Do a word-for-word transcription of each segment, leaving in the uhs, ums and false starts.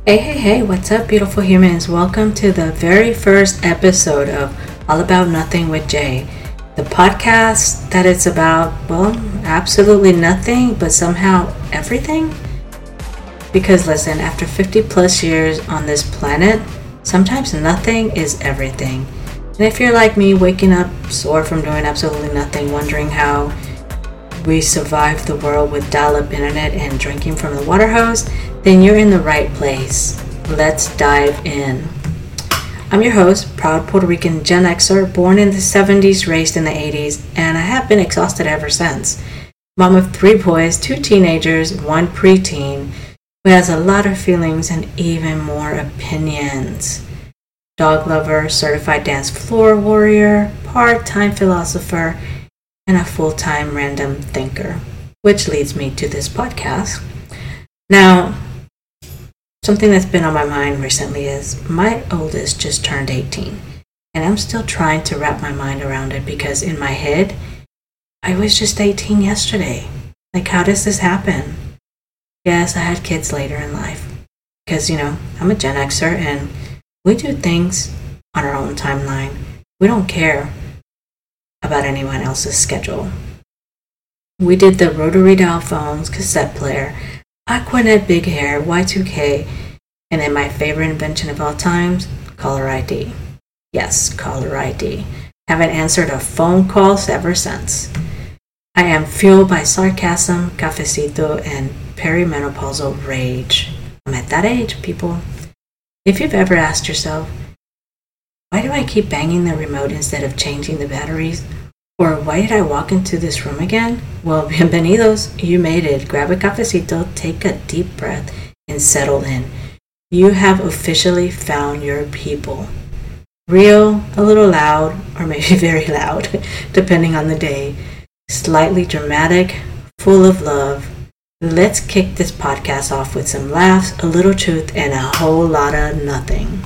Hey, hey, hey, what's up, beautiful humans? Welcome to the very first episode of All About Nothing with Jay, the podcast that it's about, well, absolutely nothing, but somehow everything. Because listen, after fifty plus years on this planet, sometimes nothing is everything. And if you're like me, waking up sore from doing absolutely nothing, wondering how we survived the world with dial-up internet and drinking from the water hose, then you're in the right place. Let's dive in. I'm your host, proud Puerto Rican Gen Xer, born in the seventies, raised in the eighties, and I have been exhausted ever since. Mom of three boys, two teenagers, one preteen, who has a lot of feelings and even more opinions. Dog lover, certified dance floor warrior, part-time philosopher, and a full-time random thinker, which leads me to this podcast. Now, something that's been on my mind recently is my oldest just turned eighteen, and I'm still trying to wrap my mind around it because in my head, I was just eighteen yesterday. Like, how does this happen? Yes, I had kids later in life because, you know, I'm a Gen Xer and we do things on our own timeline. We don't care about anyone else's schedule. We did the rotary dial phones, cassette player, Aquanet big hair, Y two K, and then my favorite invention of all times, caller I D. Yes, caller I D. Haven't answered a phone call ever since. I am fueled by sarcasm, cafecito, and perimenopausal rage. I'm at that age, people. If you've ever asked yourself, why do I keep banging the remote instead of changing the batteries? Or why did I walk into this room again? Well, bienvenidos. You made it. Grab a cafecito, take a deep breath, and settle in. You have officially found your people. Real, a little loud, or maybe very loud, depending on the day. Slightly dramatic, full of love. Let's kick this podcast off with some laughs, a little truth, and a whole lot of nothing.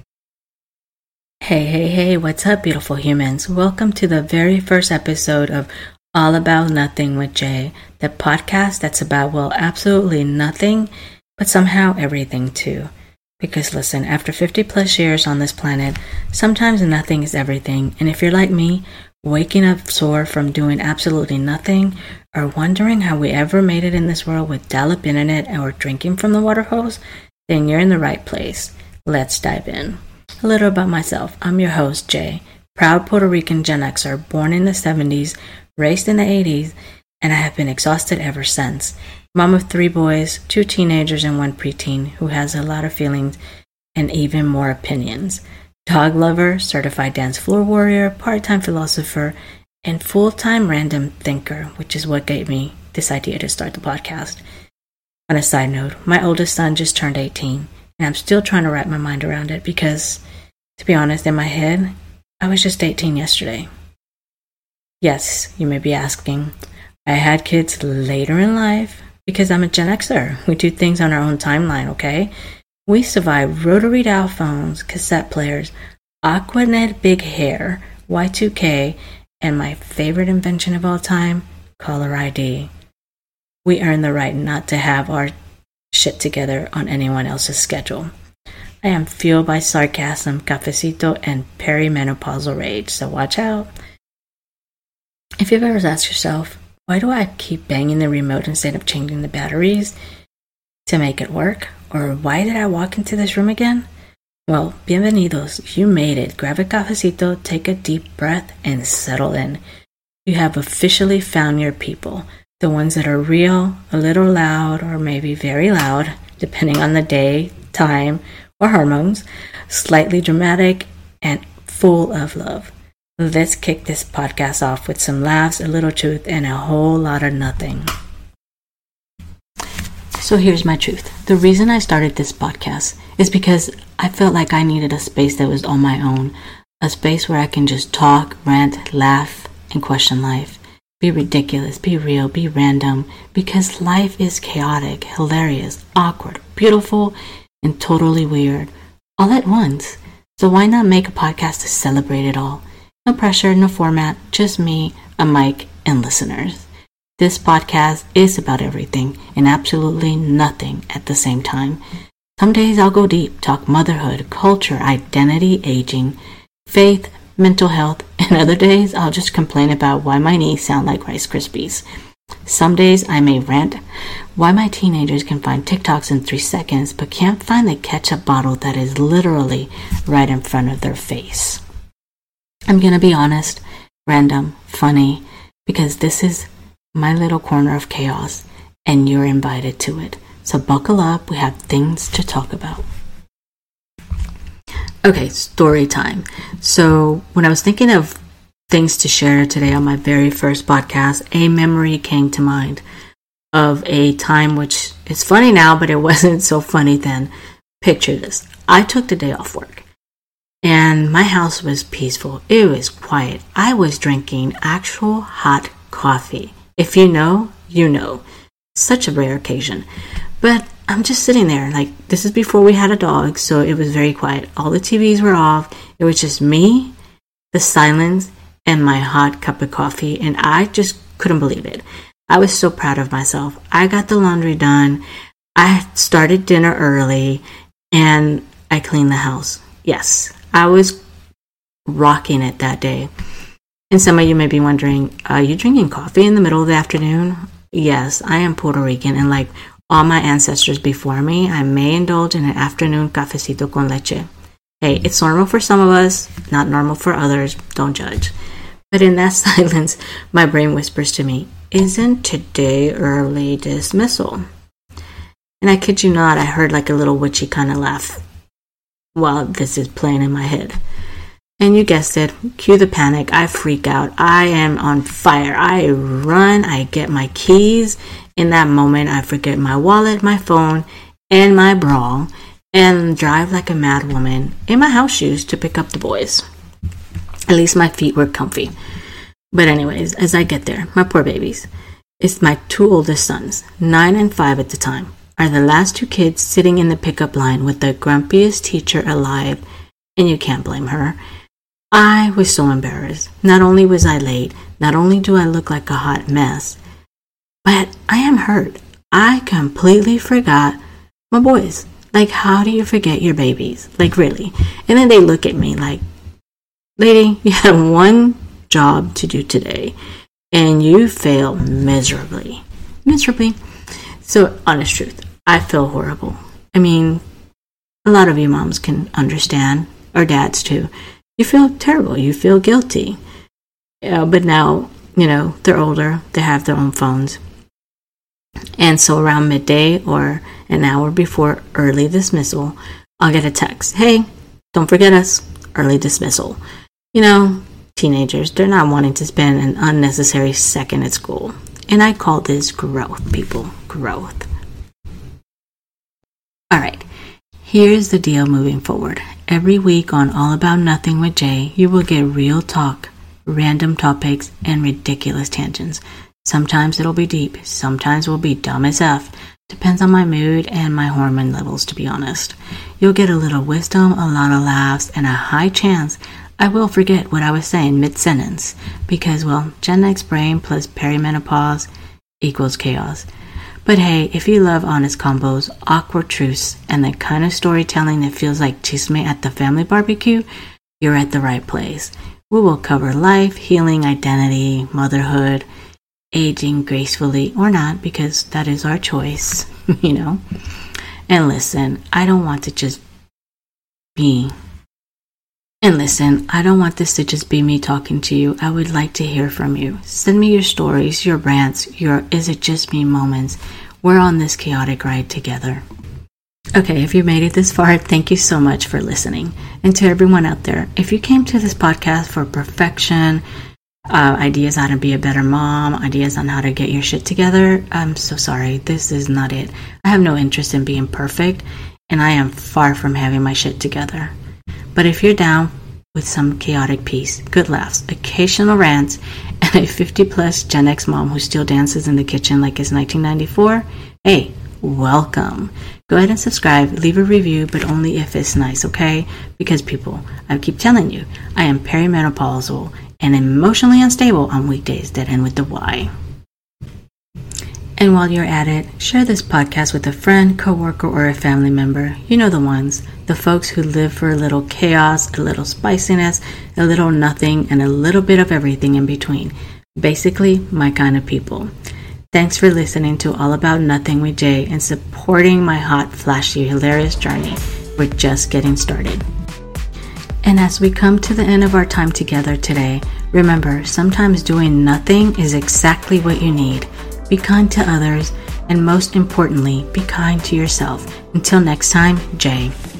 Hey, hey, hey, what's up, beautiful humans? Welcome to the very first episode of All About Nothing with Jay, the podcast that's about, well, absolutely nothing, but somehow everything too. Because listen, after fifty plus years on this planet, sometimes nothing is everything. And if you're like me, waking up sore from doing absolutely nothing, or wondering how we ever made it in this world with dial-up internet or drinking from the water hose, then you're in the right place. Let's dive in. A little about myself. I'm your host, Jay, proud Puerto Rican Gen Xer, born in the seventies, raised in the eighties, and I have been exhausted ever since. Mom of three boys, two teenagers, and one preteen, who has a lot of feelings and even more opinions. Dog lover, certified dance floor warrior, part-time philosopher, and full-time random thinker, which is what gave me this idea to start the podcast. On a side note, my oldest son just turned eighteen. And I'm still trying to wrap my mind around it because, to be honest, in my head, I was just eighteen yesterday. Yes, you may be asking, I had kids later in life because I'm a Gen Xer. We do things on our own timeline, okay? We survived rotary dial phones, cassette players, Aquanet big hair, Y two K, and my favorite invention of all time, caller I D. We earned the right not to have our shit together on anyone else's schedule. I am fueled by sarcasm, cafecito, and perimenopausal rage, so watch out. If you've ever asked yourself, why do I keep banging the remote instead of changing the batteries to make it work? Or why did I walk into this room again? Well, bienvenidos. You made it. Grab a cafecito, take a deep breath, and settle in. You have officially found your people. The ones that are real, a little loud, or maybe very loud, depending on the day, time, or hormones, slightly dramatic, and full of love. Let's kick this podcast off with some laughs, a little truth, and a whole lot of nothing. So here's my truth. The reason I started this podcast is because I felt like I needed a space that was all my own, a space where I can just talk, rant, laugh, and question life. Be ridiculous, be real, be random, because life is chaotic, hilarious, awkward, beautiful, and totally weird, all at once. So why not make a podcast to celebrate it all? No pressure, no format, just me, a mic, and listeners. This podcast is about everything and absolutely nothing at the same time. Some days I'll go deep, talk motherhood, culture, identity, aging, faith, mental health, and other days I'll just complain about why my knees sound like Rice Krispies. Some days I may rant why my teenagers can find TikToks in three seconds but can't find the ketchup bottle that is literally right in front of their face. I'm gonna be honest, random, funny, because this is my little corner of chaos and you're invited to it. So buckle up, we have things to talk about. Okay, story time. So when I was thinking of things to share today on my very first podcast, a memory came to mind of a time which is funny now, but it wasn't so funny then. Picture this. I took the day off work and my house was peaceful. It was quiet. I was drinking actual hot coffee. If you know, you know. Such a rare occasion. But I'm just sitting there, like, this is before we had a dog, so it was very quiet. All the T Vs were off. It was just me, the silence, and my hot cup of coffee, and I just couldn't believe it. I was so proud of myself. I got the laundry done. I started dinner early, and I cleaned the house. Yes, I was rocking it that day. And some of you may be wondering, are you drinking coffee in the middle of the afternoon? Yes, I am Puerto Rican, and like all my ancestors before me, I may indulge in an afternoon cafecito con leche. Hey, it's normal for some of us, not normal for others. Don't judge. But in that silence, my brain whispers to me, isn't today early dismissal? And I kid you not, I heard like a little witchy kind of laugh while this is playing in my head. And you guessed it, cue the panic. I freak out. I am on fire. I run. I get my keys. In that moment, I forget my wallet, my phone, and my bra, and drive like a mad woman in my house shoes to pick up the boys. At least my feet were comfy. But anyways, as I get there, my poor babies, it's my two oldest sons, nine and five at the time, are the last two kids sitting in the pickup line with the grumpiest teacher alive, and you can't blame her. I was so embarrassed. Not only was I late, not only do I look like a hot mess, but I am hurt. I completely forgot my boys. Like, how do you forget your babies? Like, really? And then they look at me like, lady, you had one job to do today, and you failed miserably. Miserably. So, honest truth, I feel horrible. I mean, a lot of you moms can understand, or dads too. You feel terrible. You feel guilty. Uh, but now, you know, they're older. They have their own phones. And so around midday or an hour before early dismissal, I'll get a text. Hey, don't forget us. Early dismissal. You know, teenagers, they're not wanting to spend an unnecessary second at school. And I call this growth, people. Growth. All right. Here's the deal moving forward. Every week on All About Nothing with Jay, you will get real talk, random topics, and ridiculous tangents. Sometimes it'll be deep. Sometimes we'll be dumb as F. Depends on my mood and my hormone levels, to be honest. You'll get a little wisdom, a lot of laughs, and a high chance I will forget what I was saying mid-sentence. Because, well, Gen X brain plus perimenopause equals chaos. But hey, if you love honest combos, awkward truths, and the kind of storytelling that feels like chisme at the family barbecue, you're at the right place. We will cover life, healing, identity, motherhood, aging gracefully or not, because that is our choice, you know. And listen, I don't want to just be. And listen, I don't want this to just be me talking to you. I would like to hear from you. Send me your stories, your rants, your is it just me moments. We're on this chaotic ride together. Okay, if you made it this far, thank you so much for listening. And to everyone out there, if you came to this podcast for perfection, uh, ideas on how to be a better mom, ideas on how to get your shit together, I'm so sorry. This is not it. I have no interest in being perfect, and I am far from having my shit together. But if you're down with some chaotic peace, good laughs, occasional rants, and a fifty-plus Gen X mom who still dances in the kitchen like it's nineteen ninety-four, hey, welcome. Go ahead and subscribe, leave a review, but only if it's nice, okay? Because people, I keep telling you, I am perimenopausal and emotionally unstable on weekdays that end with the Y. And while you're at it, share this podcast with a friend, coworker, or a family member. You know the ones, the folks who live for a little chaos, a little spiciness, a little nothing, and a little bit of everything in between. Basically, my kind of people. Thanks for listening to All About Nothing with Jay and supporting my hot, flashy, hilarious journey. We're just getting started. And as we come to the end of our time together today, remember, sometimes doing nothing is exactly what you need. Be kind to others, and most importantly, be kind to yourself. Until next time, Jay.